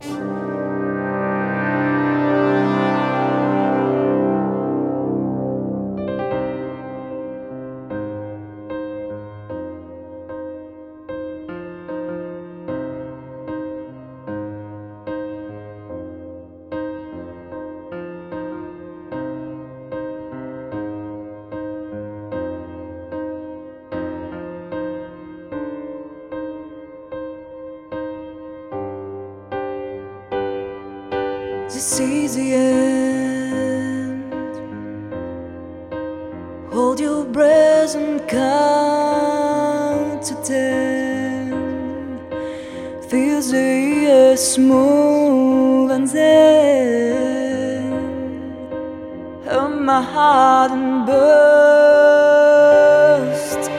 This is the end. Hold your breath and count to 10. Feel the air smooth and then hurt my heart and burst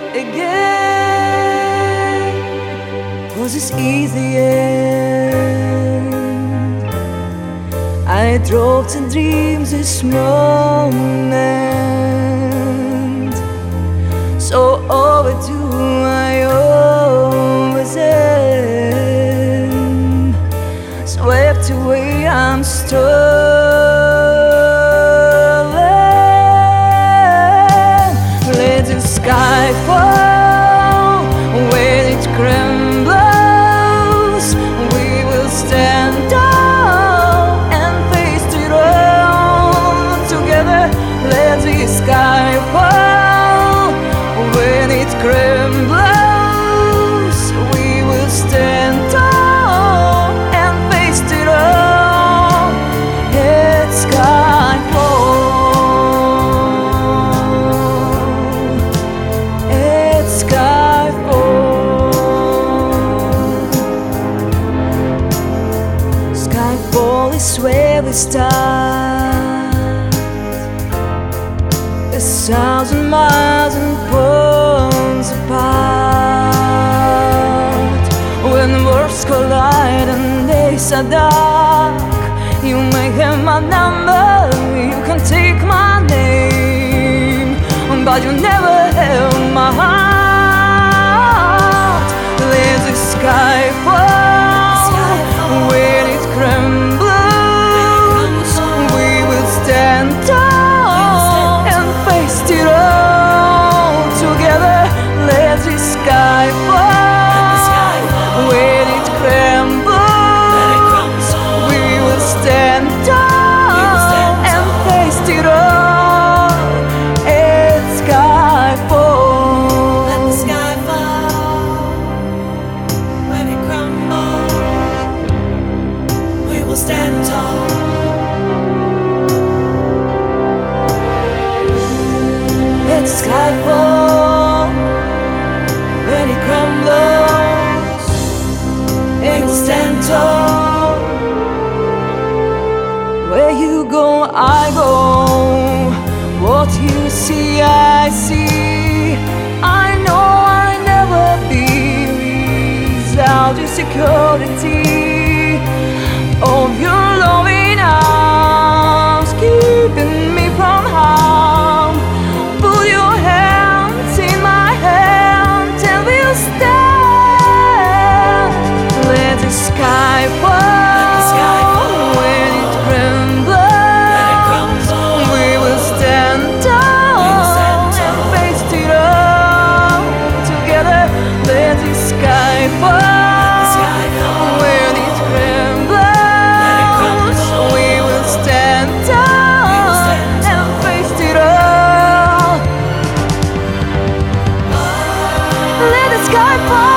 again. Was this easy end? I drove to dreams this moment, so overdue I always am. Swept away, I'm stolen. Let the sky fall when it crumbles. We will stand up. Let the sky fall when it crumbles. We will stand tall and face it all. Let sky fall. Let sky fall. Skyfall is where we start. 1,000 miles and poles apart. When worlds collide and days are dark, you may have my number, you can take my name, but you never have my heart. Let the sky fall when it crumbles. We will stand tall. It all together. Let the sky fall when it crumbles. We will stand tall and face it all. Let the sky fall. Let the sky fall when it crumbles. We will stand tall. Let the sky fall when it crumbles. It will stand tall. Where you go, I go. What you see, I see. I know I'll never be without the security of your loving arms, keeping me from harm. Put your hands in my hands and we'll stand. Let the sky fall when it crumbles. We will stand tall and face it all together. Let the sky fall when it crumbles. We will stand tall and face it all. Let the sky fall.